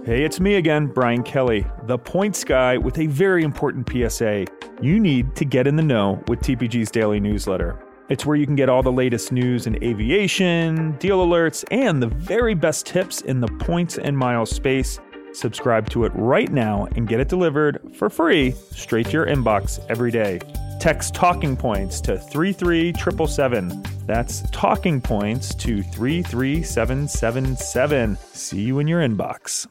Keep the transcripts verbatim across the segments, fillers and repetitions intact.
Hey, it's me again, Brian Kelly, the Points Guy, with a very important P S A. You need to get in the know with T P G's daily newsletter. It's where you can get all the latest news in aviation, deal alerts, and the very best tips in the points and miles space. Subscribe to it right now and get it delivered for free straight to your inbox every day. Text Talking Points to three three seven seven seven. That's Talking Points to three three seven seven seven. See you in your inbox.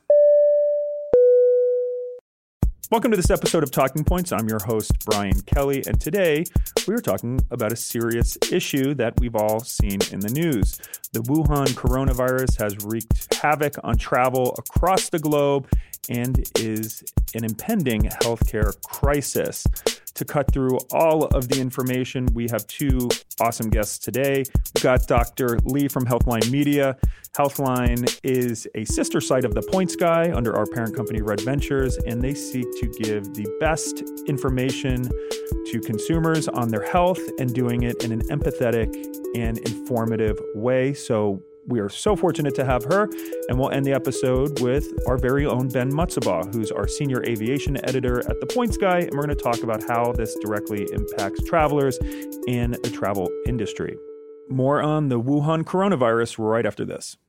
Welcome to this episode of Talking Points. I'm your host, Brian Kelly, and today we are talking about a serious issue that we've all seen in the news. The Wuhan coronavirus has wreaked havoc on travel across the globe and is an impending healthcare crisis. To cut through all of the information, we have two awesome guests today. We've got Doctor Lee from Healthline Media. Healthline is a sister site of The Points Guy under our parent company, Red Ventures, and they seek to give the best information to consumers on their health and doing it in an empathetic and informative way. So we are so fortunate to have her, and we'll end the episode with our very own Ben Mutzabaugh, who's our senior aviation editor at The Points Guy, and we're going to talk about how this directly impacts travelers in the travel industry. More on the Wuhan coronavirus right after this.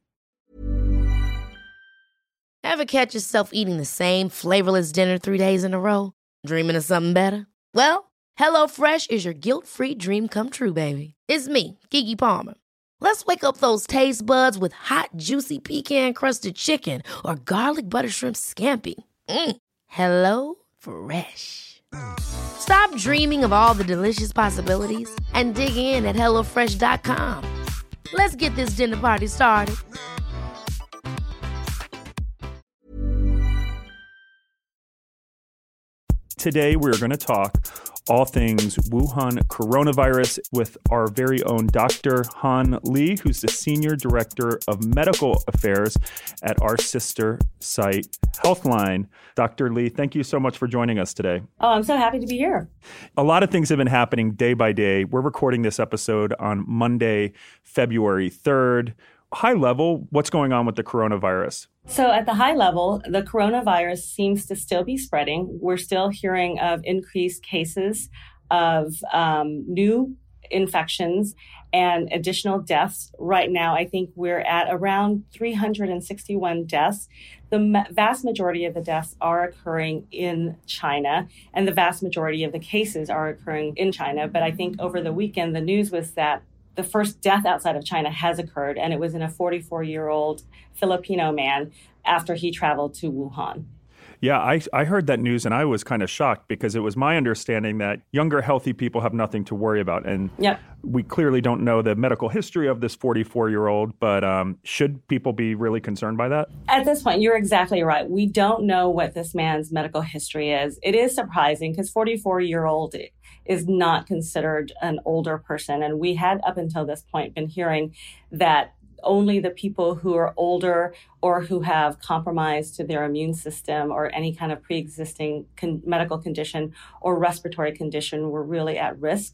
Ever catch yourself eating the same flavorless dinner three days in a row? Dreaming of something better? Well, HelloFresh is your guilt-free dream come true, baby. It's me, Keke Palmer. Let's wake up those taste buds with hot, juicy pecan-crusted chicken or garlic butter shrimp scampi. Mm. Hello Fresh. Stop dreaming of all the delicious possibilities and dig in at hello fresh dot com. Let's get this dinner party started. Today, we're going to talk all things Wuhan coronavirus with our very own Doctor Han Lee, who's the Senior Director of Medical Affairs at our sister site, Healthline. Doctor Lee, thank you so much for joining us today. Oh, I'm so happy to be here. A lot of things have been happening day by day. We're recording this episode on Monday, February third. High level, what's going on with the coronavirus? So at the high level, the coronavirus seems to still be spreading. We're still hearing of increased cases of um, new infections and additional deaths. Right now, I think we're at around three hundred sixty-one deaths. The ma- vast majority of the deaths are occurring in China, and the vast majority of the cases are occurring in China. But I think over the weekend, the news was that the first death outside of China has occurred, and it was in a forty-four-year-old Filipino man after he traveled to Wuhan. Yeah, I, I heard that news, and I was kind of shocked because it was my understanding that younger, healthy people have nothing to worry about. And yep. We clearly don't know the medical history of this forty-four-year-old, but um, should people be really concerned by that? At this point, you're exactly right. We don't know what this man's medical history is. It is surprising because forty-four-year-old is not considered an older person. And we had up until this point been hearing that only the people who are older or who have compromise to their immune system or any kind of pre-existing con- medical condition or respiratory condition were really at risk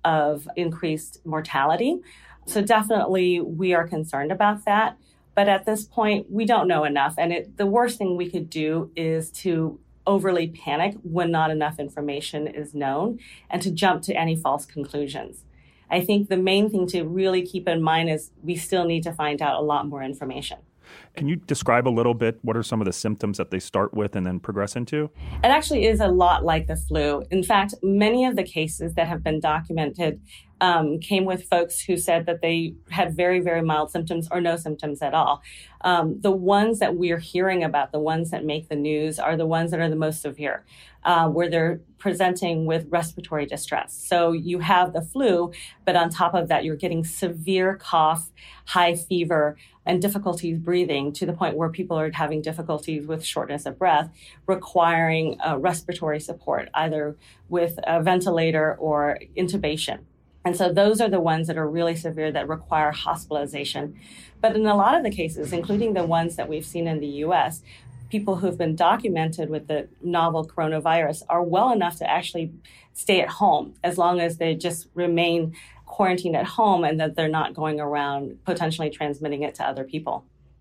of increased mortality. So definitely we are concerned about that. But at this point, we don't know enough. And it, the worst thing we could do is to overly panic when not enough information is known and to jump to any false conclusions. I think the main thing to really keep in mind is we still need to find out a lot more information. Can you describe a little bit what are some of the symptoms that they start with and then progress into? It actually is a lot like the flu. In fact, many of the cases that have been documented um, came with folks who said that they had very, very mild symptoms or no symptoms at all. Um, the ones that we're hearing about, the ones that make the news, are the ones that are the most severe, uh, where they're presenting with respiratory distress. So you have the flu, but on top of that, you're getting severe cough, high fever, and difficulties breathing to the point where people are having difficulties with shortness of breath, requiring uh, respiratory support, either with a ventilator or intubation. And so those are the ones that are really severe that require hospitalization. But in a lot of the cases, including the ones that we've seen in the U S, people who've been documented with the novel coronavirus are well enough to actually stay at home as long as they just remain quarantined at home and that they're not going around potentially transmitting it to other people.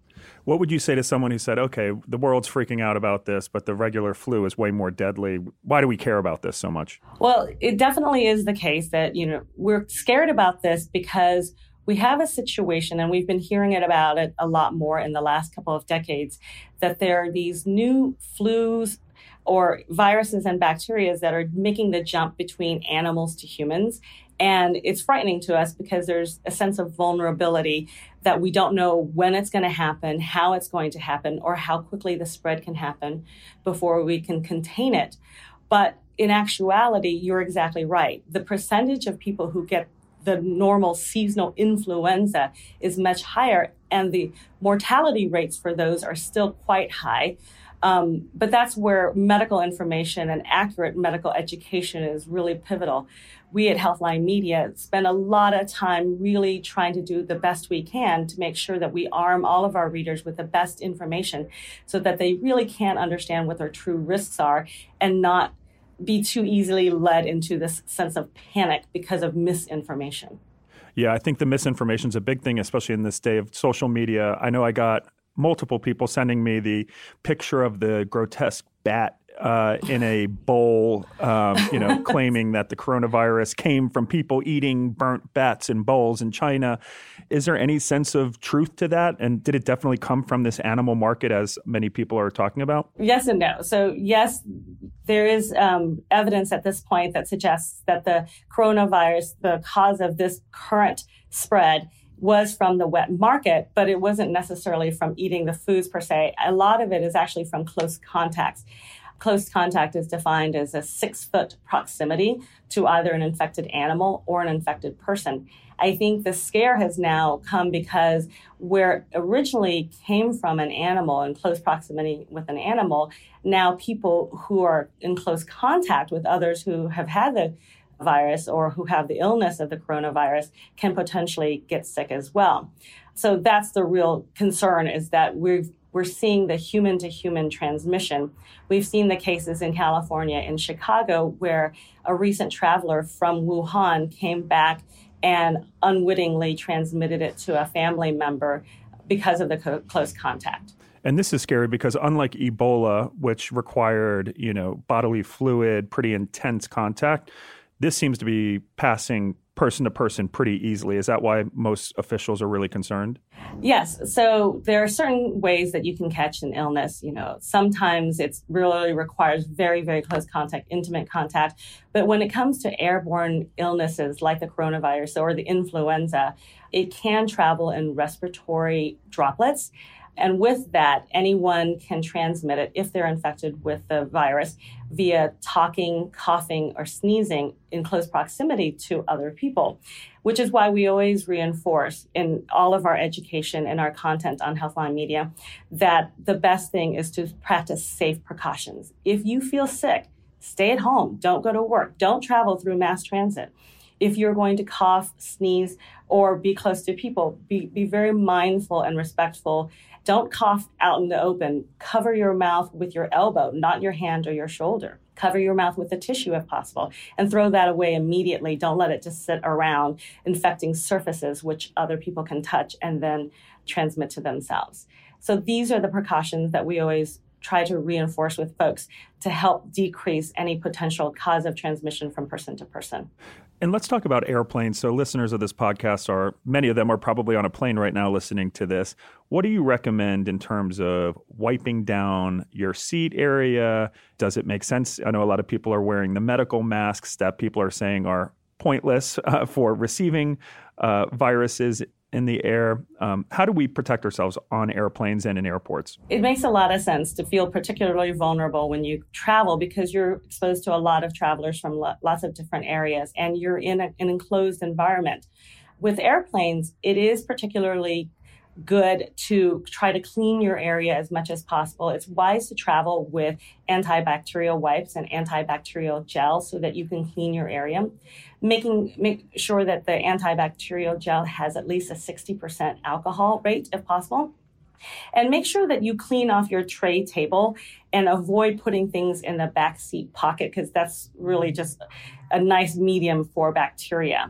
What would you say to someone who said, okay, the world's freaking out about this, but the regular flu is way more deadly? Why do we care about this so much? Well, it definitely is the case that, you know, we're scared about this because we have a situation, and we've been hearing it about it a lot more in the last couple of decades, that there are these new flus or viruses and bacteria that are making the jump between animals to humans. And it's frightening to us because there's a sense of vulnerability that we don't know when it's going to happen, how it's going to happen, or how quickly the spread can happen before we can contain it. But in actuality, you're exactly right. The percentage of people who get the normal seasonal influenza is much higher, and the mortality rates for those are still quite high. Um, but that's where medical information and accurate medical education is really pivotal. We at Healthline Media spend a lot of time really trying to do the best we can to make sure that we arm all of our readers with the best information so that they really can understand what their true risks are and not be too easily led into this sense of panic because of misinformation. Yeah, I think the misinformation is a big thing, especially in this day of social media. I know I got multiple people sending me the picture of the grotesque bat uh, in a bowl, um, you know, claiming that the coronavirus came from people eating burnt bats in bowls in China. Is there any sense of truth to that? And did it definitely come from this animal market, as many people are talking about? Yes and no. So yes, there is um, evidence at this point that suggests that the coronavirus, the cause of this current spread, was from the wet market, but it wasn't necessarily from eating the foods per se. A lot of it is actually from close contacts. Close contact is defined as a six-foot proximity to either an infected animal or an infected person. I think the scare has now come because where it originally came from an animal in close proximity with an animal, now people who are in close contact with others who have had the virus or who have the illness of the coronavirus can potentially get sick as well. So that's the real concern, is that we're we're seeing the human-to-human transmission. We've seen the cases in California, in Chicago, where a recent traveler from Wuhan came back and unwittingly transmitted it to a family member because of the co- close contact. And this is scary because unlike Ebola, which required, you know, bodily fluid, pretty intense contact, this seems to be passing person to person pretty easily. Is that why most officials are really concerned? Yes. So there are certain ways that you can catch an illness. You know, sometimes it really requires very, very close contact, intimate contact. But when it comes to airborne illnesses like the coronavirus or the influenza, it can travel in respiratory droplets. And with that, anyone can transmit it if they're infected with the virus via talking, coughing, or sneezing in close proximity to other people, which is why we always reinforce in all of our education and our content on Healthline Media that the best thing is to practice safe precautions. If you feel sick, stay at home. Don't go to work. Don't travel through mass transit. If you're going to cough, sneeze, or be close to people, be, be very mindful and respectful. Don't cough out in the open. Cover your mouth with your elbow, not your hand or your shoulder. Cover your mouth with a tissue if possible, and throw that away immediately. Don't let it just sit around infecting surfaces which other people can touch and then transmit to themselves. So these are the precautions that we always try to reinforce with folks to help decrease any potential cause of transmission from person to person. And let's talk about airplanes. So listeners of this podcast are, many of them are probably on a plane right now listening to this. What do you recommend in terms of wiping down your seat area? Does it make sense? I know a lot of people are wearing the medical masks that people are saying are pointless uh, for receiving uh, viruses in the air. Um, how do we protect ourselves on airplanes and in airports? It makes a lot of sense to feel particularly vulnerable when you travel because you're exposed to a lot of travelers from lo- lots of different areas and you're in a, an enclosed environment. With airplanes, it is particularly good to try to clean your area as much as possible. It's wise to travel with antibacterial wipes and antibacterial gel so that you can clean your area. Making make sure that the antibacterial gel has at least a sixty percent alcohol rate if possible. And make sure that you clean off your tray table and avoid putting things in the back seat pocket because that's really just a nice medium for bacteria.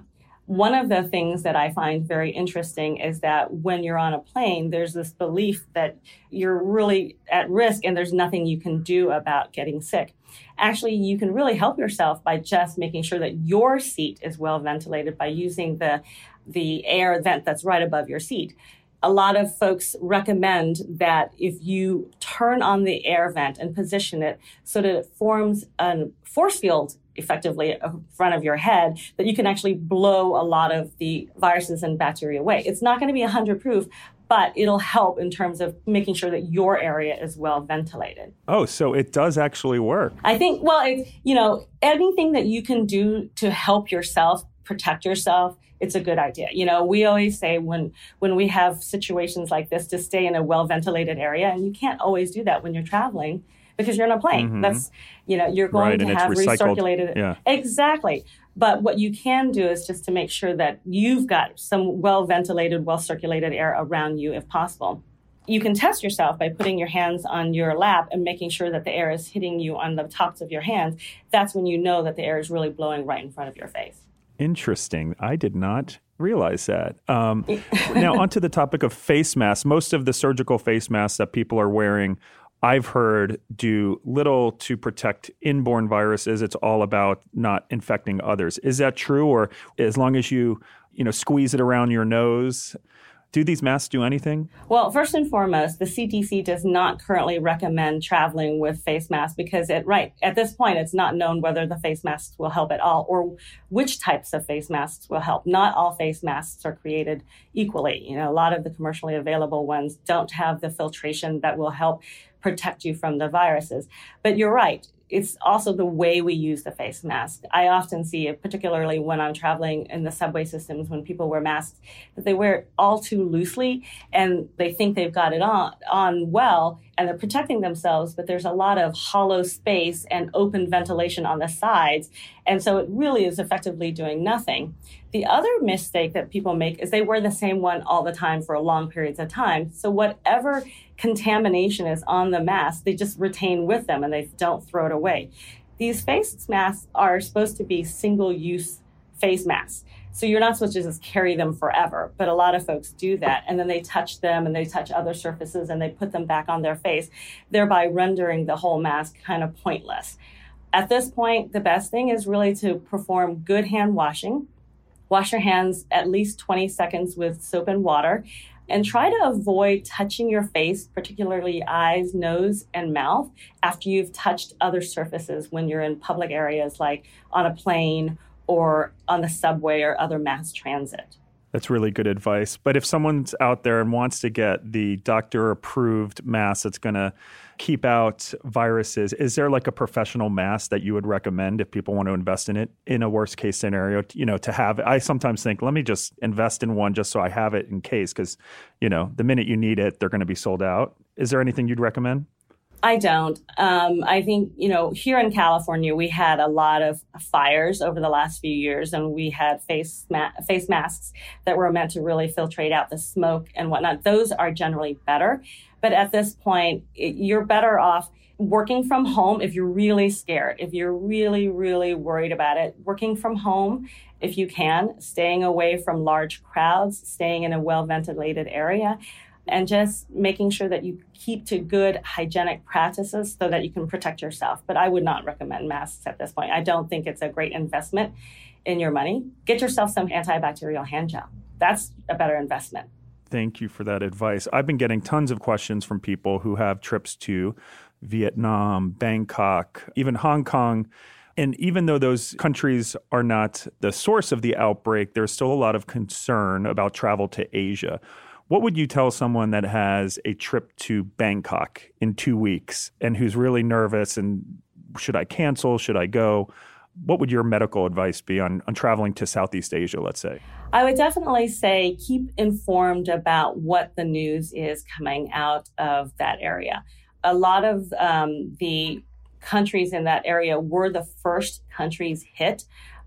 One of the things that I find very interesting is that when you're on a plane, there's this belief that you're really at risk and there's nothing you can do about getting sick. Actually, you can really help yourself by just making sure that your seat is well ventilated by using the, the air vent that's right above your seat. A lot of folks recommend that if you turn on the air vent and position it so that it forms a force field effectively in front of your head, that you can actually blow a lot of the viruses and bacteria away. It's not going to be one hundred proof, but it'll help in terms of making sure that your area is well ventilated. Oh, so it does actually work. I think, well, it, you know, anything that you can do to help yourself, protect yourself, it's a good idea. You know, we always say when when we have situations like this to stay in a well-ventilated area, and you can't always do that when you're traveling because you're on a plane. Mm-hmm. That's, you know, you're going right, to and have it's recycled. recirculated. Yeah. Exactly. But what you can do is just to make sure that you've got some well-ventilated, well-circulated air around you if possible. You can test yourself by putting your hands on your lap and making sure that the air is hitting you on the tops of your hands. That's when you know that the air is really blowing right in front of your face. Interesting. I did not realize that. Um, now, onto the topic of face masks. Most of the surgical face masks that people are wearing, I've heard, do little to protect inborn viruses. It's all about not infecting others. Is that true? Or as long as you, you know, squeeze it around your nose, do these masks do anything? Well, first and foremost, the C D C does not currently recommend traveling with face masks because it, right, at this point, it's not known whether the face masks will help at all or which types of face masks will help. Not all face masks are created equally. You know, a lot of the commercially available ones don't have the filtration that will help protect you from the viruses. But you're right. It's also the way we use the face mask. I often see it, particularly when I'm traveling in the subway systems, when people wear masks, that they wear it all too loosely and they think they've got it on, on well and they're protecting themselves, but there's a lot of hollow space and open ventilation on the sides. And so it really is effectively doing nothing. The other mistake that people make is they wear the same one all the time for long periods of time. So whatever contamination is on the mask, they just retain with them and they don't throw it away. These face masks are supposed to be single-use face masks. So you're not supposed to just carry them forever, but a lot of folks do that. And then they touch them and they touch other surfaces and they put them back on their face, thereby rendering the whole mask kind of pointless. At this point, the best thing is really to perform good hand washing. Wash your hands at least twenty seconds with soap and water. And try to avoid touching your face, particularly eyes, nose, and mouth, after you've touched other surfaces when you're in public areas like on a plane or on the subway or other mass transit. That's really good advice. But if someone's out there and wants to get the doctor-approved mask that's going to keep out viruses, is there like a professional mask that you would recommend if people want to invest in it in a worst-case scenario, you know, to have? I sometimes think, let me just invest in one just so I have it in case, because, you know, the minute you need it, they're going to be sold out. Is there anything you'd recommend? I don't. Um, I think, you know, here in California, we had a lot of fires over the last few years, and we had face ma- face masks that were meant to really filtrate out the smoke and whatnot. Those are generally better. But at this point, it, you're better off working from home if you're really scared, if you're really, really worried about it. Working from home, if you can, staying away from large crowds, staying in a well-ventilated area, and just making sure that you keep to good hygienic practices so that you can protect yourself. But I would not recommend masks at this point. I don't think it's a great investment in your money. Get yourself some antibacterial hand gel. That's a better investment. Thank you for that advice. I've been getting tons of questions from people who have trips to Vietnam, Bangkok, even Hong Kong. And even though those countries are not the source of the outbreak, there's still a lot of concern about travel to Asia. What would you tell someone that has a trip to Bangkok in two weeks and who's really nervous and should I cancel? Should I go? What would your medical advice be on, on traveling to Southeast Asia, let's say? I would definitely say keep informed about what the news is coming out of that area. A lot of um, the countries in that area were the first countries hit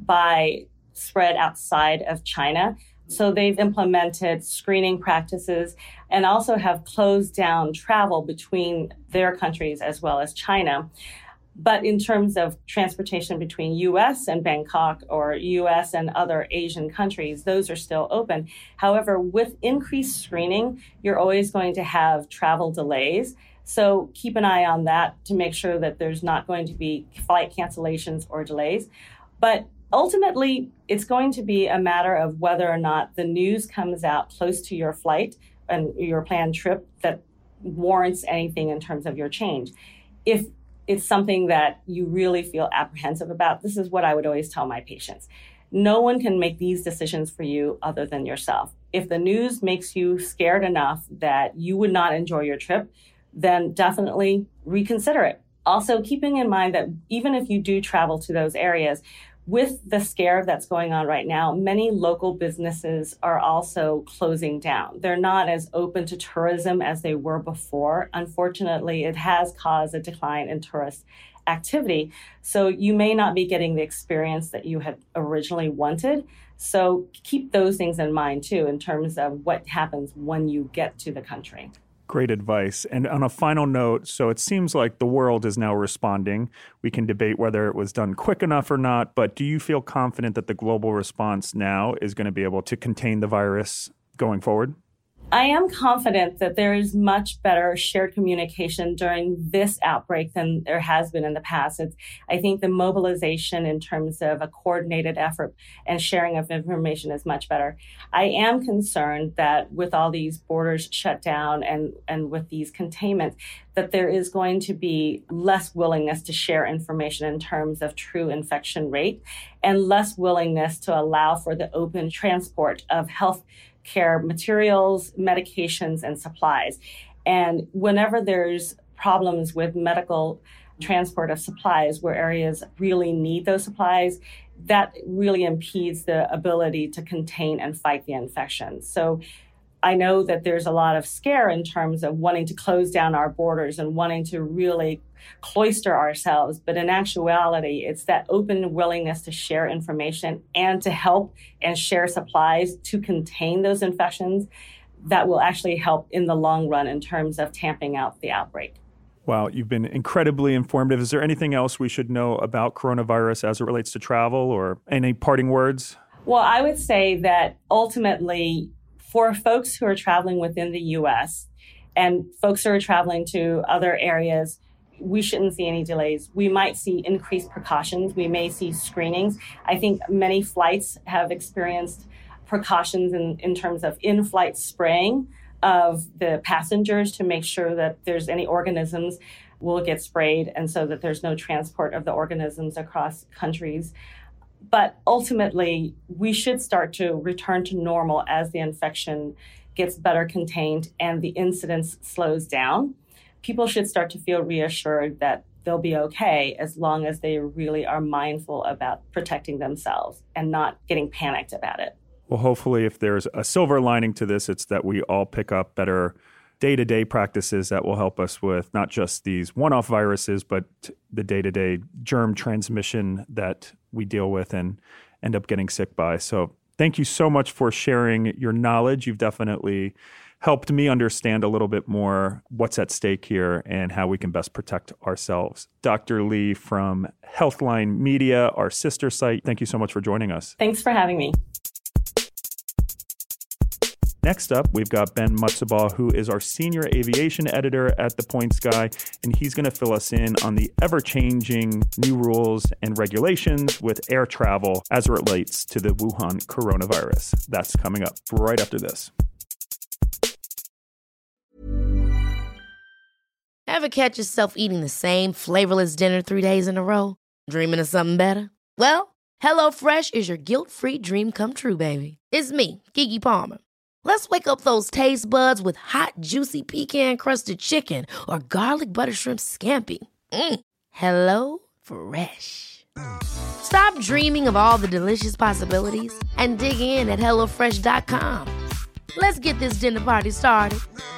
by spread outside of China. So they've implemented screening practices and also have closed down travel between their countries as well as China. But in terms of transportation between U S and Bangkok or U S and other Asian countries, those are still open. However, with increased screening, you're always going to have travel delays. So keep an eye on that to make sure that there's not going to be flight cancellations or delays. But ultimately, it's going to be a matter of whether or not the news comes out close to your flight and your planned trip that warrants anything in terms of your change. If it's something that you really feel apprehensive about, this is what I would always tell my patients. No one can make these decisions for you other than yourself. If the news makes you scared enough that you would not enjoy your trip, then definitely reconsider it. Also, keeping in mind that even if you do travel to those areas, with the scare that's going on right now, many local businesses are also closing down. They're not as open to tourism as they were before. Unfortunately, it has caused a decline in tourist activity. So you may not be getting the experience that you had originally wanted. So keep those things in mind, too, in terms of what happens when you get to the country. Great advice. And on a final note, so it seems like the world is now responding. We can debate whether it was done quick enough or not, but do you feel confident that the global response now is going to be able to contain the virus going forward? I am confident that there is much better shared communication during this outbreak than there has been in the past. It's, I think the mobilization in terms of a coordinated effort and sharing of information is much better. I am concerned that with all these borders shut down and, and with these containments, that there is going to be less willingness to share information in terms of true infection rate and less willingness to allow for the open transport of health care materials, medications, and supplies. And whenever there's problems with medical transport of supplies where areas really need those supplies, that really impedes the ability to contain and fight the infection. So I know that there's a lot of scare in terms of wanting to close down our borders and wanting to really cloister ourselves. But in actuality, it's that open willingness to share information and to help and share supplies to contain those infections that will actually help in the long run in terms of tamping out the outbreak. Wow, you've been incredibly informative. Is there anything else we should know about coronavirus as it relates to travel or any parting words? Well, I would say that ultimately, for folks who are traveling within the U S and folks who are traveling to other areas, we shouldn't see any delays. We might see increased precautions. We may see screenings. I think many flights have experienced precautions in, in terms of in-flight spraying of the passengers to make sure that there's any organisms will get sprayed and so that there's no transport of the organisms across countries. But ultimately, we should start to return to normal as the infection gets better contained and the incidence slows down. People should start to feel reassured that they'll be okay as long as they really are mindful about protecting themselves and not getting panicked about it. Well, hopefully, if there's a silver lining to this, it's that we all pick up better day-to-day practices that will help us with not just these one-off viruses, but the day-to-day germ transmission that we deal with and end up getting sick by. So thank you so much for sharing your knowledge. You've definitely helped me understand a little bit more what's at stake here and how we can best protect ourselves. Doctor Lee from Healthline Media, our sister site, thank you so much for joining us. Thanks for having me. Next up, we've got Ben Mutzabaugh, who is our senior aviation editor at The Points Guy, and he's going to fill us in on the ever-changing new rules and regulations with air travel as it relates to the Wuhan coronavirus. That's coming up right after this. Ever catch yourself eating the same flavorless dinner three days in a row? Dreaming of something better? Well, HelloFresh is your guilt-free dream come true, baby. It's me, Keke Palmer. Let's wake up those taste buds with hot, juicy pecan-crusted chicken or garlic butter shrimp scampi. Mm. Hello Fresh. Stop dreaming of all the delicious possibilities and dig in at hello fresh dot com. Let's get this dinner party started.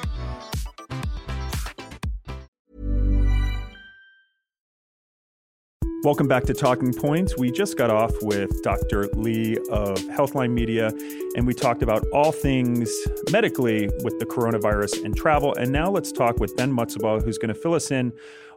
Welcome back to Talking Points. We just got off with Doctor Lee of Healthline Media, and we talked about all things medically with the coronavirus and travel. And now let's talk with Ben Mutzabaugh, who's going to fill us in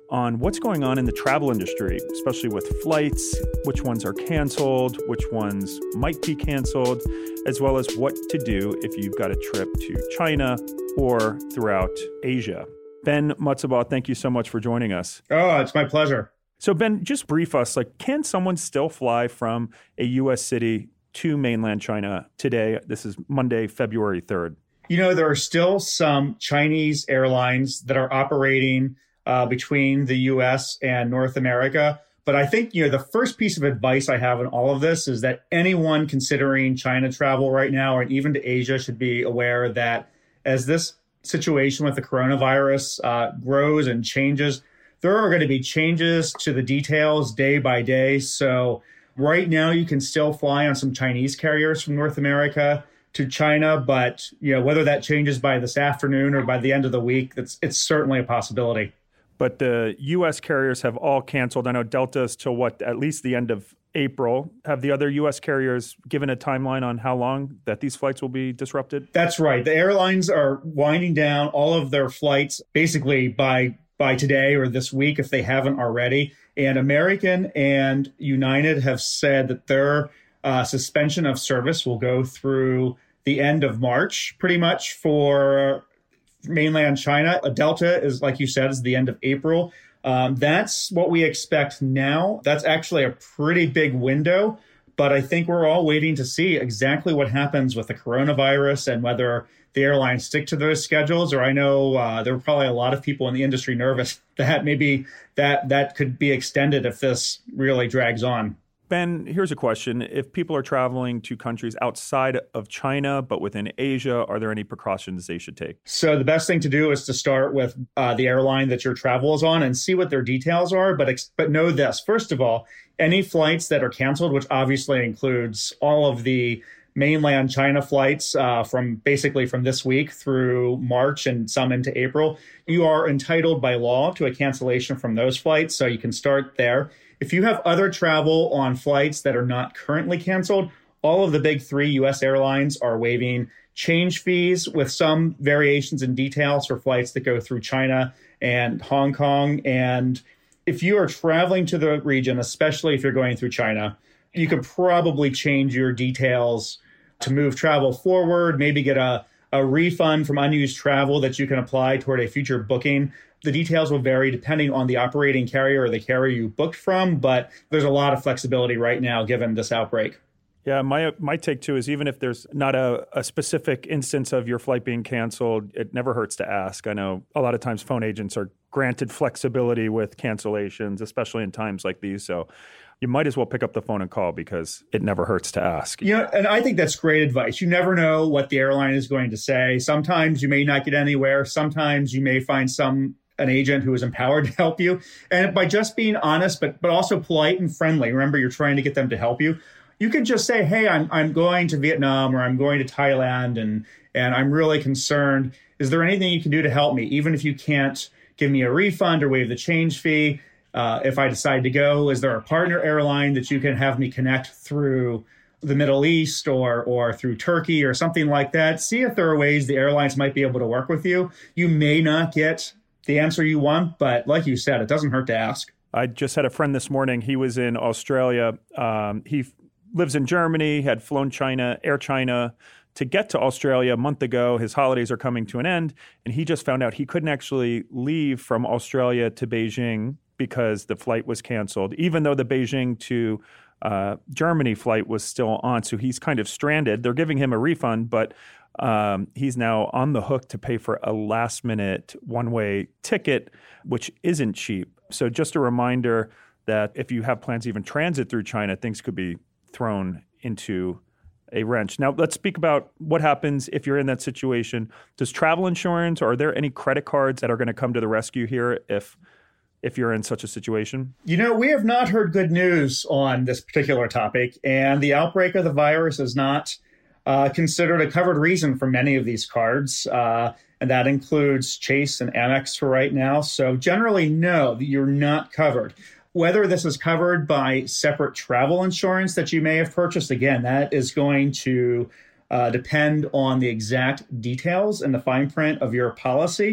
on what's going on in the travel industry, especially with flights, which ones are canceled, which ones might be canceled, as well as what to do if you've got a trip to China or throughout Asia. Ben Mutzabaugh, thank you so much for joining us. Oh, it's my pleasure. So Ben, just brief us, like, can someone still fly from a U S city to mainland China today? This is Monday, February third. You know, there are still some Chinese airlines that are operating uh, between the U S and North America. But I think, you know, the first piece of advice I have in all of this is that anyone considering China travel right now, or even to Asia, should be aware that as this situation with the coronavirus uh, grows and changes, there are going to be changes to the details day by day. So right now, you can still fly on some Chinese carriers from North America to China, but you know whether that changes by this afternoon or by the end of the week, it's it's certainly a possibility. But the U S carriers have all canceled. I know Delta is till what, at least the end of April. Have the other U S carriers given a timeline on how long that these flights will be disrupted? That's right. The airlines are winding down all of their flights basically by by today or this week, if they haven't already. And American and United have said that their uh, suspension of service will go through the end of March, pretty much, for mainland China. Delta is, like you said, is the end of April. Um, that's what we expect now. That's actually a pretty big window. But I think we're all waiting to see exactly what happens with the coronavirus and whether the airlines stick to those schedules. Or I know uh, there were probably a lot of people in the industry nervous that maybe that that could be extended if this really drags on. Ben, here's a question. If people are traveling to countries outside of China, but within Asia, are there any precautions they should take? So the best thing to do is to start with uh, the airline that your travel is on and see what their details are. But ex- but know this, first of all, any flights that are canceled, which obviously includes all of the mainland China flights uh, from basically from this week through March and some into April, you are entitled by law to a cancellation from those flights. So you can start there. If you have other travel on flights that are not currently canceled, all of the big three U S airlines are waiving change fees with some variations in details for flights that go through China and Hong Kong. And if you are traveling to the region, especially if you're going through China, you could probably change your details to move travel forward, maybe get a, a refund from unused travel that you can apply toward a future booking. The details will vary depending on the operating carrier or the carrier you booked from, but there's a lot of flexibility right now given this outbreak. Yeah, my my take too is even if there's not a, a specific instance of your flight being canceled, it never hurts to ask. I know a lot of times phone agents are granted flexibility with cancellations, especially in times like these. So you might as well pick up the phone and call because it never hurts to ask. You know, and I think that's great advice. You never know what the airline is going to say. Sometimes you may not get anywhere. Sometimes you may find some an agent who is empowered to help you. And by just being honest, but but also polite and friendly, remember, you're trying to get them to help you. You can just say, hey, I'm I'm going to Vietnam or I'm going to Thailand and and I'm really concerned. Is there anything you can do to help me? Even if you can't give me a refund or waive the change fee, uh, if I decide to go, is there a partner airline that you can have me connect through the Middle East or or through Turkey or something like that? See if there are ways the airlines might be able to work with you. You may not get the answer you want, but like you said, it doesn't hurt to ask. I just had a friend this morning. He was in Australia. Um, he f- lives in Germany, had flown China, Air China to get to Australia a month ago. His holidays are coming to an end, and he just found out he couldn't actually leave from Australia to Beijing because the flight was canceled, even though the Beijing to uh, Germany flight was still on. So he's kind of stranded. They're giving him a refund, but Um, he's now on the hook to pay for a last-minute one-way ticket, which isn't cheap. So just a reminder that if you have plans to even transit through China, things could be thrown into a wrench. Now, let's speak about what happens if you're in that situation. Does travel insurance, or are there any credit cards that are going to come to the rescue here if if you're in such a situation? You know, we have not heard good news on this particular topic, and the outbreak of the virus is not uh, considered a covered reason for many of these cards, uh, and that includes Chase and Amex for right now. So generally, no, you're not covered. Whether this is covered by separate travel insurance that you may have purchased, again, that is going to uh, depend on the exact details and the fine print of your policy.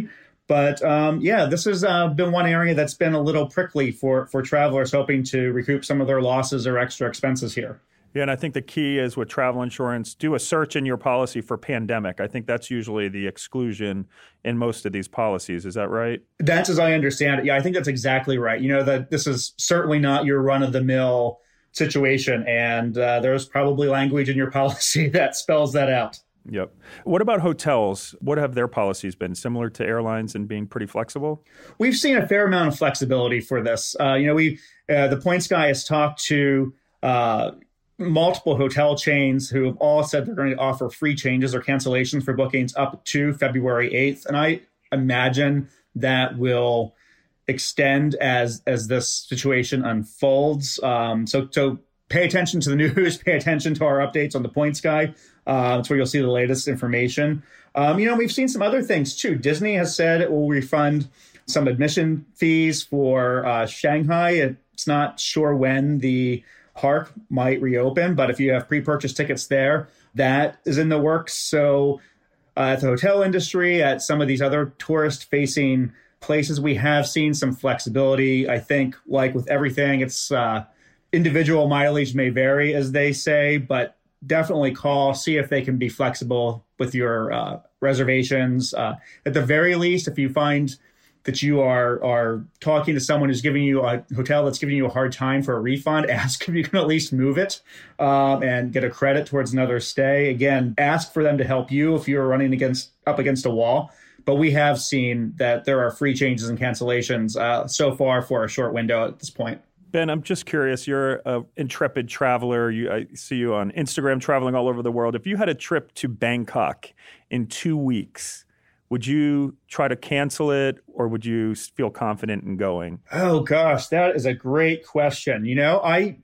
But um, yeah, this has uh, been one area that's been a little prickly for, for travelers hoping to recoup some of their losses or extra expenses here. Yeah, and I think the key is with travel insurance, do a search in your policy for pandemic. I think that's usually the exclusion in most of these policies. Is that right? That's as I understand it. Yeah, I think that's exactly right. You know, that this is certainly not your run-of-the-mill situation, and uh, there's probably language in your policy that spells that out. Yep. What about hotels? What have their policies been? Similar to airlines and being pretty flexible? We've seen a fair amount of flexibility for this. Uh, you know, we uh, the Points Guy has talked to uh, multiple hotel chains who have all said they're going to offer free changes or cancellations for bookings up to February eighth. And I imagine that will extend as as this situation unfolds. Um, so, so pay attention to the news, pay attention to our updates on the Points Guy. Uh, that's where you'll see the latest information. Um, you know, we've seen some other things too. Disney has said it will refund some admission fees for uh, Shanghai. It's not sure when the park might reopen, but if you have pre-purchased tickets there, that is in the works. So uh, at the hotel industry, at some of these other tourist-facing places, we have seen some flexibility. I think, like with everything, it's uh, individual mileage may vary, as they say, but definitely call, see if they can be flexible with your uh, reservations. Uh, at the very least, if you find that you are are talking to someone who's giving you a hotel that's giving you a hard time for a refund, ask if you can at least move it um, and get a credit towards another stay. Again, ask for them to help you if you're running against up against a wall. But we have seen that there are free changes and cancellations uh, so far for a short window at this point. Ben, I'm just curious. You're an intrepid traveler. You, I see you on Instagram traveling all over the world. If you had a trip to Bangkok in two weeks, would you try to cancel it or would you feel confident in going? Oh, gosh, that is a great question. You know, I,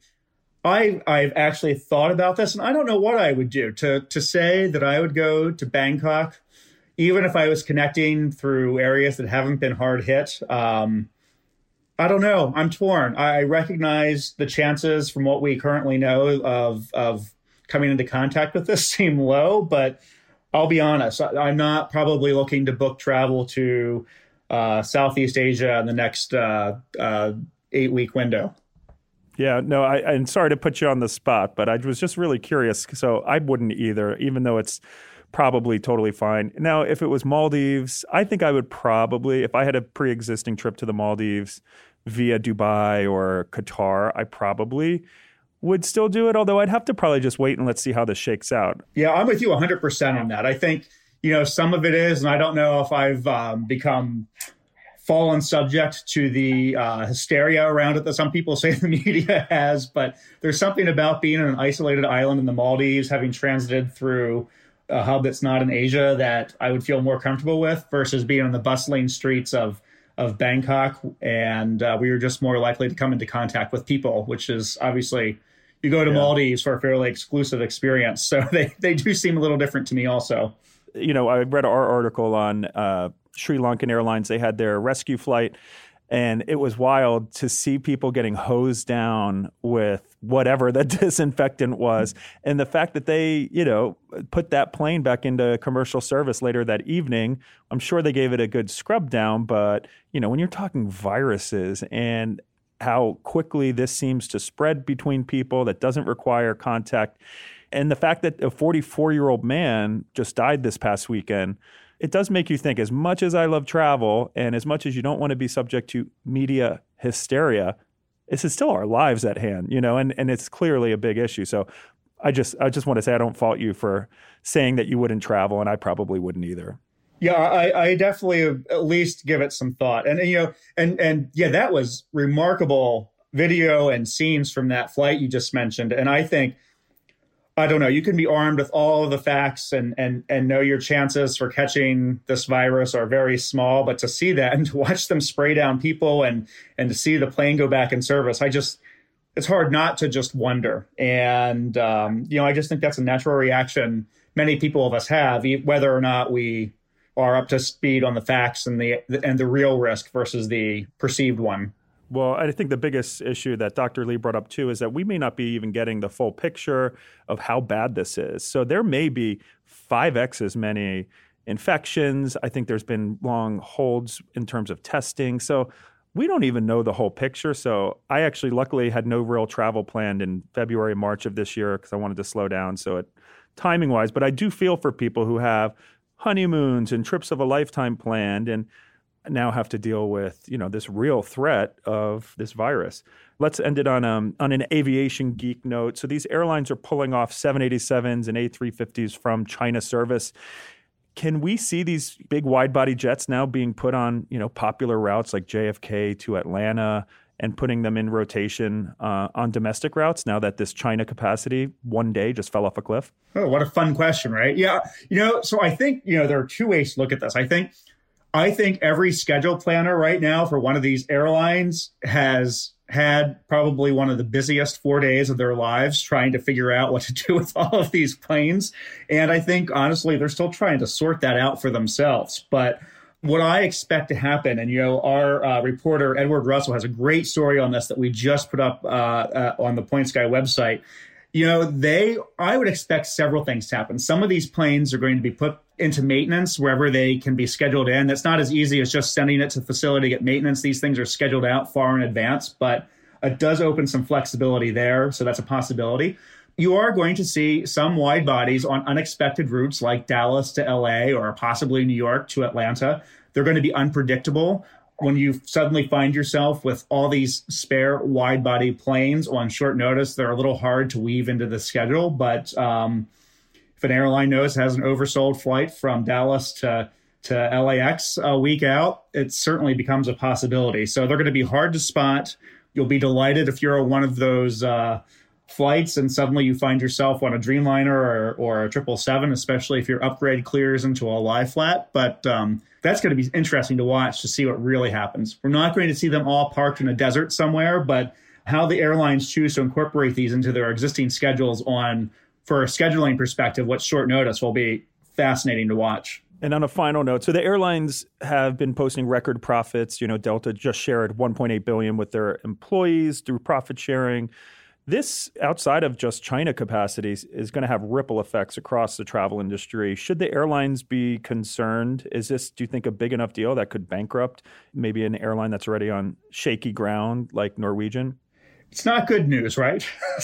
I, I've actually thought about this, and I don't know what I would do to to say that I would go to Bangkok, even if I was connecting through areas that haven't been hard hit. Um, I don't know. I'm torn. I recognize the chances from what we currently know of of coming into contact with this seem low, but I'll be honest. I'm not probably looking to book travel to uh, Southeast Asia in the next uh, uh, eight-week window. Yeah, no, I, I'm sorry to put you on the spot, but I was just really curious. So I wouldn't either, even though it's probably totally fine. Now, if it was Maldives, I think I would probably, if I had a pre-existing trip to the Maldives via Dubai or Qatar, I probably would still do it, although I'd have to probably just wait and let's see how this shakes out. Yeah, I'm with you one hundred percent on that. I think, you know, some of it is, and I don't know if I've um, become fallen subject to the uh, hysteria around it that some people say the media has, but there's something about being in an isolated island in the Maldives, having transited through a hub that's not in Asia, that I would feel more comfortable with versus being on the bustling streets of of Bangkok. And uh, we were just more likely to come into contact with people, which is obviously, you go to yeah. Maldives for a fairly exclusive experience. So they, they do seem a little different to me also. You know, I read our article on uh, Sri Lankan Airlines. They had their rescue flight, and it was wild to see people getting hosed down with whatever the disinfectant was. And the fact that they, you know, put that plane back into commercial service later that evening, I'm sure they gave it a good scrub down. But, you know, when you're talking viruses and how quickly this seems to spread between people that doesn't require contact, and the fact that a forty-four-year-old man just died this past weekend, it does make you think, as much as I love travel and as much as you don't want to be subject to media hysteria, this is still our lives at hand, you know, and, and it's clearly a big issue. So I just I just want to say I don't fault you for saying that you wouldn't travel, and I probably wouldn't either. Yeah, I, I definitely at least give it some thought. And, you know, and, and yeah, that was remarkable video and scenes from that flight you just mentioned. And I think, I don't know, you can be armed with all of the facts and and and know your chances for catching this virus are very small. But to see that and to watch them spray down people and and to see the plane go back in service, I just, it's hard not to just wonder. And, um, you know, I just think that's a natural reaction many people of us have, whether or not we are up to speed on the facts and the and the real risk versus the perceived one. Well, I think the biggest issue that Doctor Lee brought up, too, is that we may not be even getting the full picture of how bad this is. So there may be five X as many infections. I think there's been long holds in terms of testing. So we don't even know the whole picture. So I actually luckily had no real travel planned in February, March of this year because I wanted to slow down. So it timing wise, but I do feel for people who have honeymoons and trips of a lifetime planned and now have to deal with, you know, this real threat of this virus. Let's end it on um, on an aviation geek note. So these airlines are pulling off seven eighty-sevens and A three fifties from China service. Can we see these big wide-body jets now being put on, you know, popular routes like J F K to Atlanta and putting them in rotation uh, on domestic routes now that this China capacity one day just fell off a cliff? Oh, what a fun question, right? Yeah. You know, so I think, you know, there are two ways to look at this. I think I think every schedule planner right now for one of these airlines has had probably one of the busiest four days of their lives trying to figure out what to do with all of these planes. And I think, honestly, they're still trying to sort that out for themselves. But what I expect to happen, and, you know, our uh, reporter, Edward Russell, has a great story on this that we just put up uh, uh, on the Point Sky website. You know, they, I would expect several things to happen. Some of these planes are going to be put into maintenance wherever they can be scheduled in. That's not as easy as just sending it to the facility to get maintenance. These things are scheduled out far in advance, but it does open some flexibility there. So that's a possibility. You are going to see some wide bodies on unexpected routes like Dallas to L A or possibly New York to Atlanta. They're going to be unpredictable. When you suddenly find yourself with all these spare wide body planes on short notice, they're a little hard to weave into the schedule. But um, if an airline knows it has an oversold flight from Dallas to, to L A X a week out, it certainly becomes a possibility. So they're going to be hard to spot. You'll be delighted if you're one of those uh, flights and suddenly you find yourself on a Dreamliner or, or a triple seven, especially if your upgrade clears into a lie flat. But um, that's going to be interesting to watch to see what really happens. We're not going to see them all parked in a desert somewhere, but how the airlines choose to incorporate these into their existing schedules on, for a scheduling perspective, what's short notice will be fascinating to watch. And on a final note, so the airlines have been posting record profits. You know, Delta just shared one point eight billion dollars with their employees through profit sharing. This, outside of just China capacities, is going to have ripple effects across the travel industry. Should the airlines be concerned? Is this, do you think, a big enough deal that could bankrupt maybe an airline that's already on shaky ground like Norwegian? It's not good news, right?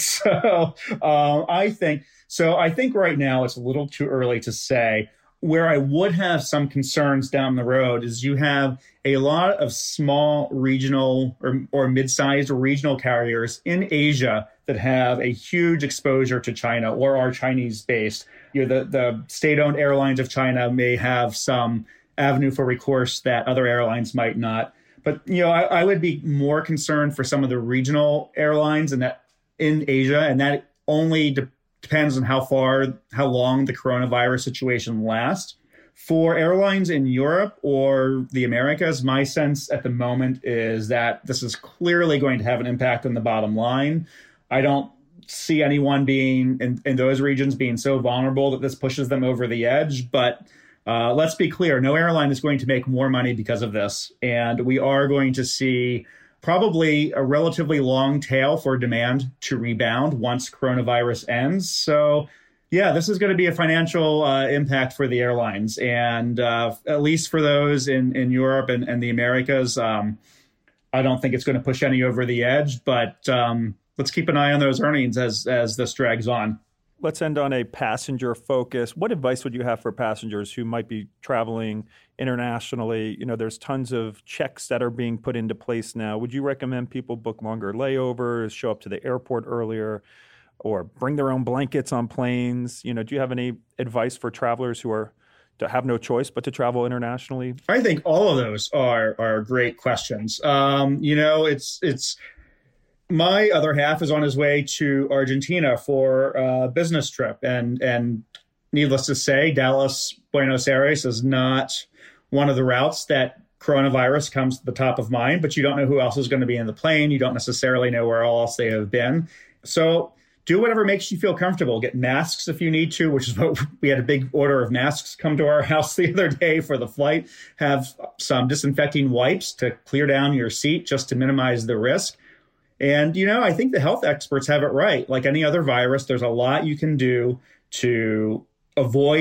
so um, I think so. I think right now it's a little too early to say. Where I would have some concerns down the road is you have a lot of small regional or, or mid-sized or regional carriers in Asia that have a huge exposure to China or are Chinese-based. You know, the, the state-owned airlines of China may have some avenue for recourse that other airlines might not. But, you know, I, I would be more concerned for some of the regional airlines and that in Asia, and that only de- depends on how far, how long the coronavirus situation lasts. For airlines in Europe or the Americas, my sense at the moment is that this is clearly going to have an impact on the bottom line. I don't see anyone being in, in those regions being so vulnerable that this pushes them over the edge. But uh, let's be clear, no airline is going to make more money because of this. And we are going to see probably a relatively long tail for demand to rebound once coronavirus ends. So, yeah, this is going to be a financial uh, impact for the airlines. And uh, at least for those in, in Europe and, and the Americas, um, I don't think it's going to push any over the edge. But um, let's keep an eye on those earnings as as this drags on. Let's end on a passenger focus. What advice would you have for passengers who might be traveling internationally? You know, there's tons of checks that are being put into place now. Would you recommend people book longer layovers, show up to the airport earlier, or bring their own blankets on planes? You know, do you have any advice for travelers who are to have no choice but to travel internationally? I think all of those are are great questions. Um, you know, it's it's. My other half is on his way to Argentina for a business trip. And, and needless to say, Dallas, Buenos Aires is not one of the routes that coronavirus comes to the top of mind, but you don't know who else is going to be in the plane. You don't necessarily know where else they have been. So do whatever makes you feel comfortable. Get masks if you need to, which is what we had a big order of masks come to our house the other day for the flight. Have some disinfecting wipes to clear down your seat just to minimize the risk. And, you know, I think the health experts have it right. Like any other virus, there's a lot you can do to avoid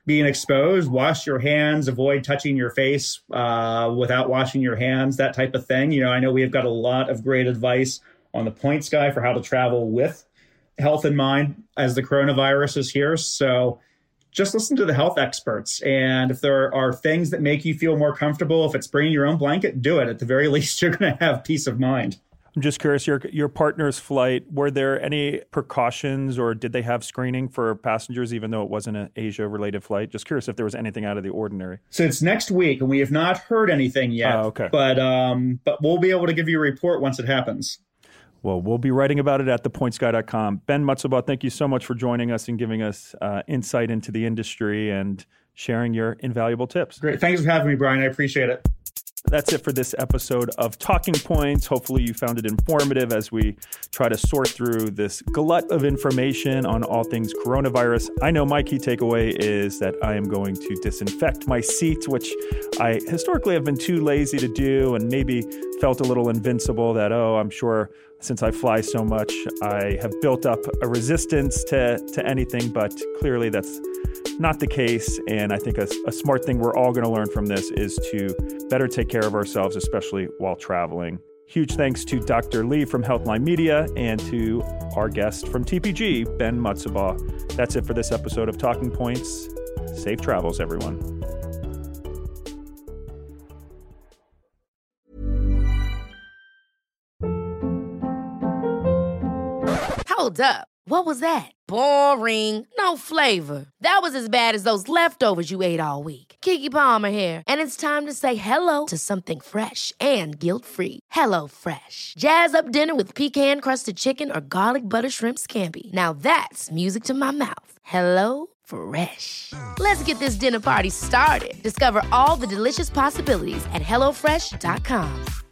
being exposed, wash your hands, avoid touching your face uh, without washing your hands, that type of thing. You know, I know we've got a lot of great advice on the Points Guy for how to travel with health in mind as the coronavirus is here. So just listen to the health experts. And if there are things that make you feel more comfortable, if it's bringing your own blanket, do it. At the very least, you're going to have peace of mind. I'm just curious, your your partner's flight, were there any precautions or did they have screening for passengers, even though it wasn't an Asia-related flight? Just curious if there was anything out of the ordinary. So it's next week, and we have not heard anything yet. Oh, okay. But, um, but we'll be able to give you a report once it happens. Well, we'll be writing about it at the points guy dot com. Ben Mutzelbaugh, thank you so much for joining us and giving us uh, insight into the industry and sharing your invaluable tips. Great. Thanks for having me, Brian. I appreciate it. That's it for this episode of Talking Points. Hopefully you found it informative as we try to sort through this glut of information on all things coronavirus. I know my key takeaway is that I am going to disinfect my seat, which I historically have been too lazy to do and maybe felt a little invincible that, oh, I'm sure since I fly so much, I have built up a resistance to, to anything, but clearly that's not the case. And I think a, a smart thing we're all going to learn from this is to better take care of ourselves, especially while traveling. Huge thanks to Doctor Lee from Healthline Media and to our guest from T P G, Ben Mutzelbaugh. That's it for this episode of Talking Points. Safe travels, everyone. Hold up. What was that? Boring. No flavor. That was as bad as those leftovers you ate all week. Keke Palmer here. And it's time to say hello to something fresh and guilt-free. Hello Fresh. Jazz up dinner with pecan-crusted chicken or garlic butter shrimp scampi. Now that's music to my mouth. Hello Fresh. Let's get this dinner party started. Discover all the delicious possibilities at hello fresh dot com.